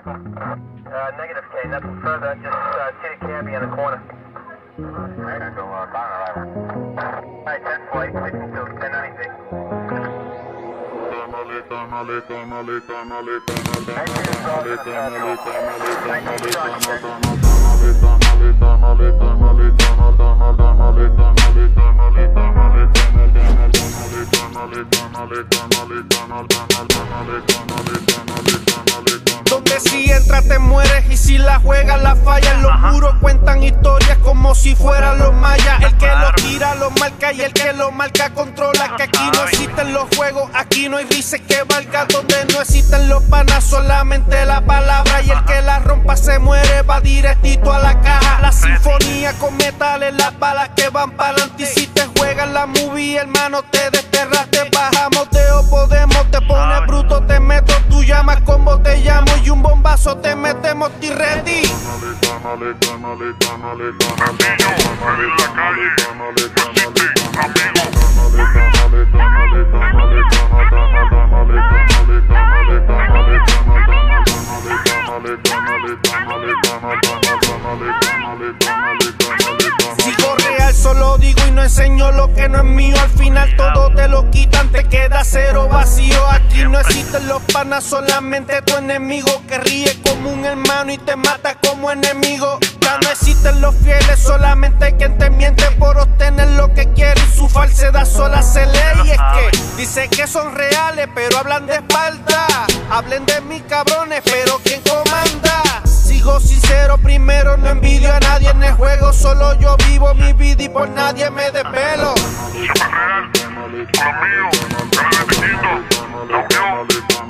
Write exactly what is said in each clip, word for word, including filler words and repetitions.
Uh, negative K, nothing further, just uh, see the cabbie in the corner. Alright, go, uh, Connor, right. Alright, ten flight, sixteen to ten ninety. Donde si entras te mueres y si la juegas la fallas. Los muros cuentan historias como si fueran los mayas. El que lo tira lo marca y el que lo marca controla. Que aquí no existen los juegos, aquí no hay rises que valga. Donde no existen los panas, solamente la palabra. Y el que la rompa se muere, va directito a la caja. La sinfonía con metales, las balas que van para adelante. Y si te juegas la movie, hermano, te desterraste. Bajamos de o podemos, te pones bruto, te meto. Tú llamas como te llamo y un bombazo te metemos, ti ready. Sigo real, solo digo y no enseño lo que no es mío. Al final todo te lo quitan, te queda cero vacío. Aquí no existen los panas, solamente tu enemigo que ríe como un hermano y te mata como enemigo. Ya no existen los fieles, solamente quien te miente por obtener lo que quiere y su falsedad sola se lee. Y es que dice que son reales, pero hablan de espalda. Hablen de mis cabrones, pero ¿quién comanda? Sigo sincero primero, no envidio a nadie en el juego. Solo yo vivo mi vida y por nadie me desvelo. Siempre real, por lo mío, ganas de quito, la unión.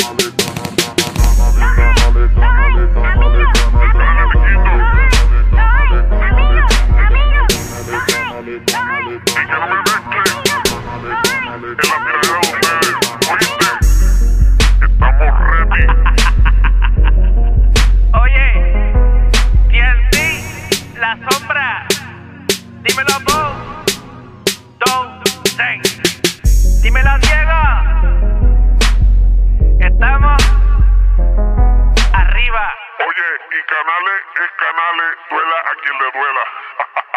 Dímelo vos, dos, seis. Dímelo Diego. Estamos arriba. Oye, y canales es canales, duela a quien le duela.